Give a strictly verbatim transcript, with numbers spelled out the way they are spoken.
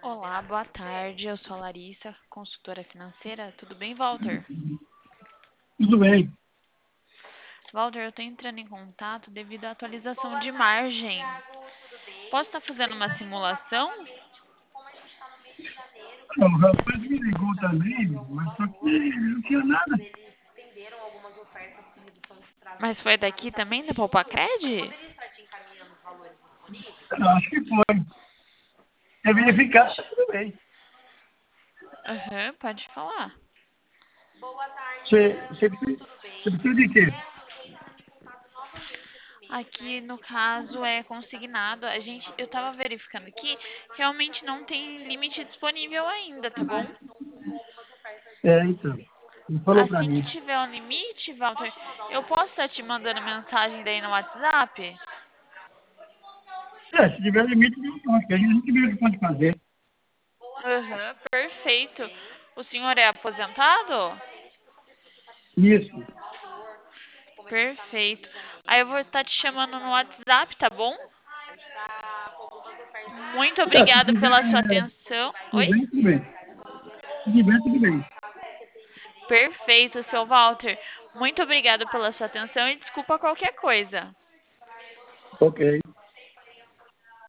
Olá, boa tarde. Eu sou a Larissa, consultora financeira. Tudo bem, Walter? Tudo bem. Walter, eu estou entrando em contato devido à atualização de margem. Posso estar fazendo uma simulação? Não, o rapaz me ligou também, mas só que não tinha nada. Mas foi daqui também, da Poupacred? Eu acho que foi. É verificar, tá tudo bem. Aham, pode falar. Você, você, precisa, você precisa de quê? Aqui, no caso, é consignado. A gente, eu estava verificando aqui, realmente não tem limite disponível ainda, tá bom? É, então. Ele falou pra Assim que mim. tiver um limite, Walter, eu posso estar te mandando mensagem daí no WhatsApp? É, se tiver limite, não pode. A gente vê o que pode fazer. Aham, perfeito. O senhor é aposentado? Isso. Perfeito. Aí eu vou estar te chamando no WhatsApp, tá bom? Muito É, se obrigado tiver, pela sua atenção. tudo Oi? bem, tudo bem. Se tiver, tudo bem. Perfeito, seu Walter. Muito obrigado pela sua atenção e desculpa qualquer coisa. Ok.